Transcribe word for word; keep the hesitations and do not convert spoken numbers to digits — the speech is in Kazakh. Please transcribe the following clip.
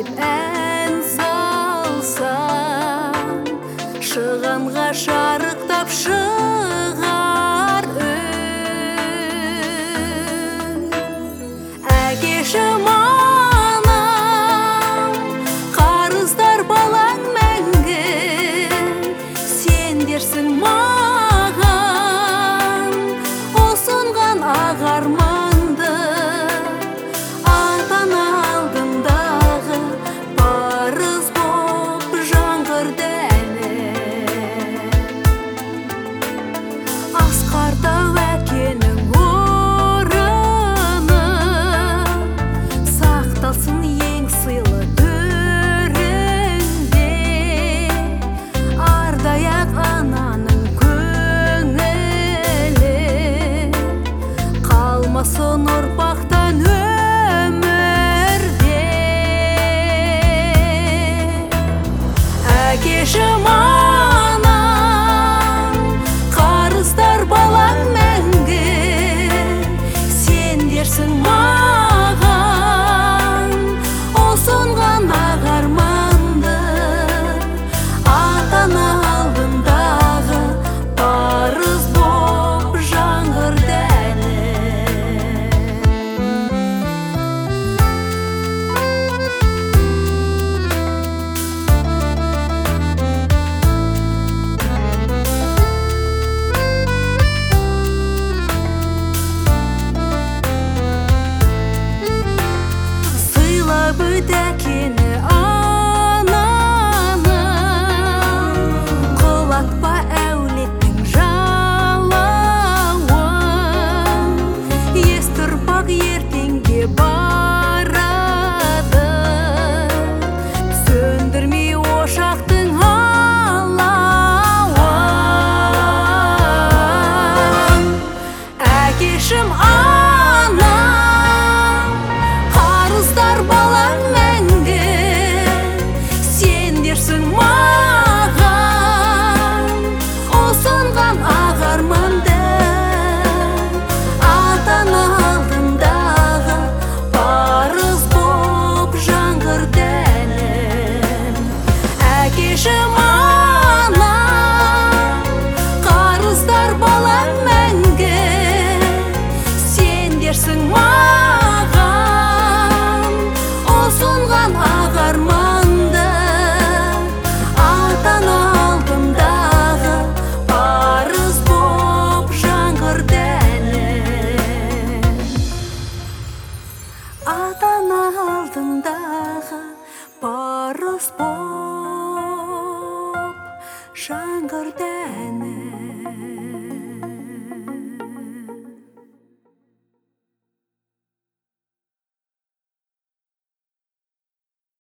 деп ән салсам, шығанға шарықтап шығар үн. Әкешім анам, қарыздар балаң мәңгі, сендерсің маған ұсынған ақ арманды. Ата-ана алдындағы парыз боп жаңғырды әні. Асқартау әкенің орыны сақталсын ең сыйлы төріңде. Ардаяқ ананың көңілі қалмасын ұрпақтан өмірде. Әкешім анам, қарыздар балаң мәңгі, сендерсің маған ұсынған ақ арманды. Ата-ана алдындағы парыз боп жаңғырды әні. Сыйлап өт әкені ананы, құлатпа әулеттің жалауын. Естұрпақ ертеңге барады, сөндірмей ошақтың алауын. Әкешім анам, қарыздар балаң мәңгі, сендерсің маған ұсынған ақ арманды. Ата-ана алдындағы парыз боп жаңғырды әнім. Әкешім анам, қарыздар балаң мәңгі, сендерсің маған ұсынған ақ арманды. Ата-ана алдындағы парыз боп жаңғырды әнім. Ата-ана алдындағы парыз боп жаңғырды әнім.